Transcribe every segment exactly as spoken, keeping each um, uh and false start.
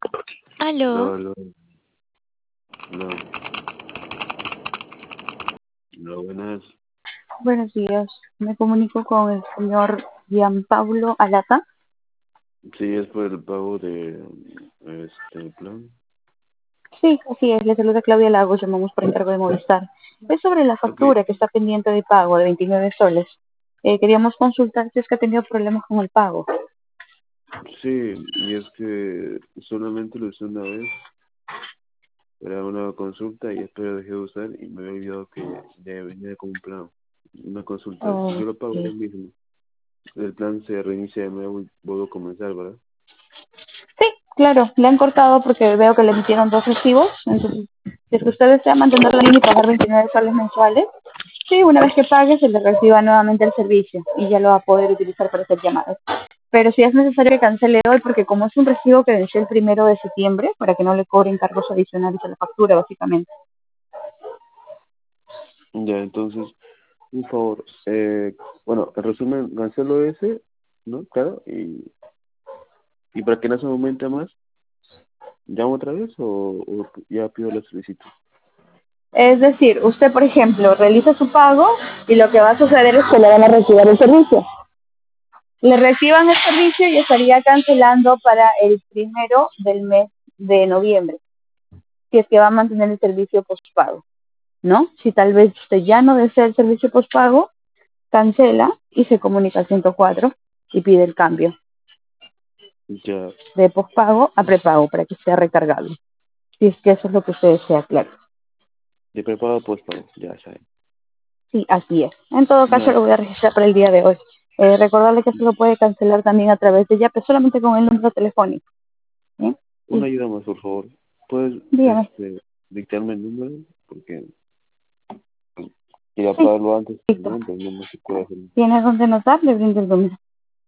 Aló, No, no, no, no, buenas. Buenos días. Me comunico con el señor Gianpablo Alata. Sí, es por el pago de este plan. Sí, así es. Le saluda Claudia Lagos. Llamamos por encargo de Movistar. Es sobre la Ok, factura que está pendiente de pago de veintinueve soles. Eh, queríamos consultar si es que ha tenido problemas con el pago. sí, y es que solamente lo usé una vez, era una consulta y después lo dejé de usar y me había olvidado que ya venía con un plan. Una consulta, si yo lo Ok. pago ahora mismo, el plan se reinicia de nuevo y vuelvo a comenzar, ¿verdad? Sí, claro. Le han cortado porque veo que le emitieron dos recibos. Entonces, si es que usted desea mantener la línea y pagar veintinueve soles mensuales, sí, una vez que pague se le reciba nuevamente el servicio y ya lo va a poder utilizar para hacer llamadas. Pero si es necesario que cancele hoy, porque como es un recibo que venció el primero de septiembre, para que no le cobren cargos adicionales a la factura, básicamente. Ya, entonces, un favor, eh, bueno, en resumen, cancelo ese, ¿no? Claro, y, y para que no se me aumente más, ¿llamo otra vez o, o ya pido la solicitud? Es decir, usted, por ejemplo, realiza su pago y lo que va a suceder es que le van a retirar el servicio. Le reciban el servicio y estaría cancelando para el primero del mes de noviembre, si es que va a mantener el servicio postpago, ¿no? Si tal vez usted ya no desea el servicio postpago, cancela y se comunica al ciento cuatro y pide el cambio Ya, de postpago a prepago para que sea recargable. Si es que eso es lo que usted desea, claro. de preparado pues pago, ya saben. Sí, así es. En todo caso, Ya, lo voy a registrar para el día de hoy. Eh, recordarle que se lo puede cancelar también a través de Yape, solamente con el número telefónico. ¿Sí? una Sí, ayuda más, por favor. ¿Puedes, dígame. este, dictarme el número? Porque pues, quería Sí, pagarlo antes listo. también, pero no, no se puede hacer. ¿Tiene dónde notar? Le brindo el número.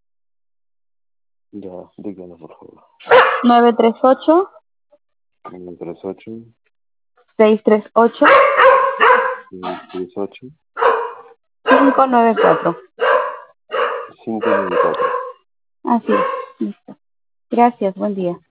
Ya, dígalo, por favor. nueve tres ocho, uno tres ocho, seis tres ocho, seis tres ocho, cinco nueve cuatro. cinco nueve cuatro. Así es. Listo. Gracias, buen día.